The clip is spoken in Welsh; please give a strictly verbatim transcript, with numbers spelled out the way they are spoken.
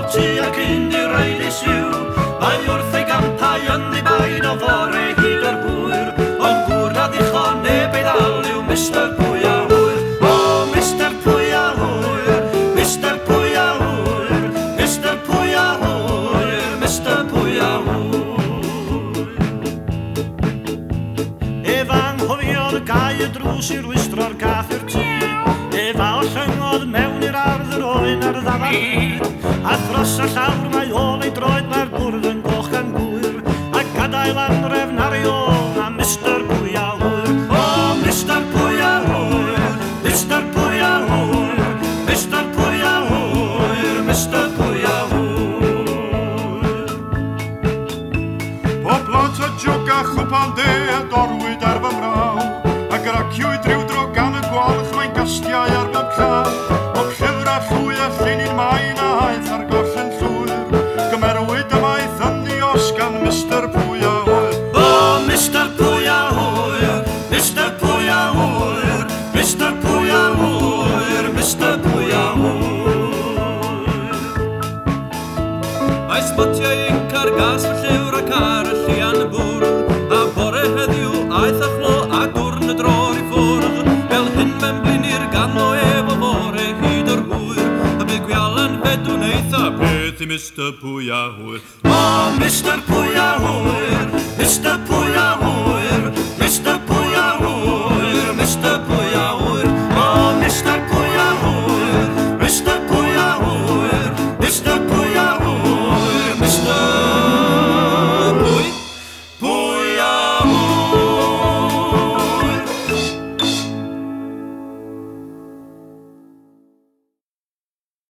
ti ac un i raid i siw. Mae wrth ei gampau yn ei bain o fore hyd o'r hwyr, ond gŵr na ddicho neb ei ddal yw Mister Pwy a Hwyr. O, Mister Pwy a Hwyr, Mister Pwy a Hwyr, Mister Pwy a Hwyr, Mister Pwy a Hwyr. Ef anghofiodd gau y drws i'r wistro'r gath i'r tŷ, ef al llyngodd mewn i'r ardd yr oen ar ddafar hyd, a thros y llawr mae ôl ei droed mae'r bwrdd yn goch gan gwyr, a gadael anrefn ar ei ôl a Mister Pwy a Hwyr. O, Mister Pwy a Hwyr, Mister Pwy a Hwyr, Mister Pwy a Hwyr, Mister Pwy a Hwyr. Poblat o jogach o pan de a dorwyd ar fy mraw, ac yr aciwyd rhyw dro gan y gwalch mae'n gastiau ar bob llaw. O llyfr a llwy a llunyn maen a haeth ar gorffen llwyr, gymerwyd y maeth ynni os gan Mister Pwy a Hwyr. O, Mister Pwy a Hwyr, Mister Pwy a Hwyr, Mister Pwy a Hwyr, Mister Pwy a Hwyr. Mae sbotiau inc ar gas fy llyfr ac ar y llian y bwrdd, a bore heddiw aeth a chlo a dwrn y dror i ffwrdd, fel hyn mewn blinir gan o ef o fore hyd o'r hwyr, a bydd gwialan fedwn eitha beth i Mister Pwy a Hwyr. O, Mister Pwy a Hwyr, Mister Pwy